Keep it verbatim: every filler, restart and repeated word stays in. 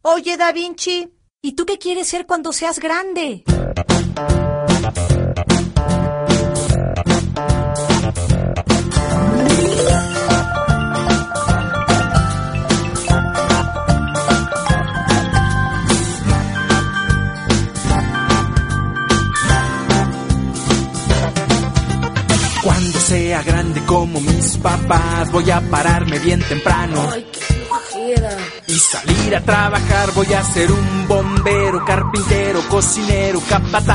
Oye, Da Vinci, ¿y tú qué quieres ser cuando seas grande? Cuando sea grande como mis papás, voy a pararme bien temprano. Ay, qué flojera. Y salir a trabajar, voy a ser un bombero, carpintero, cocinero, capataz.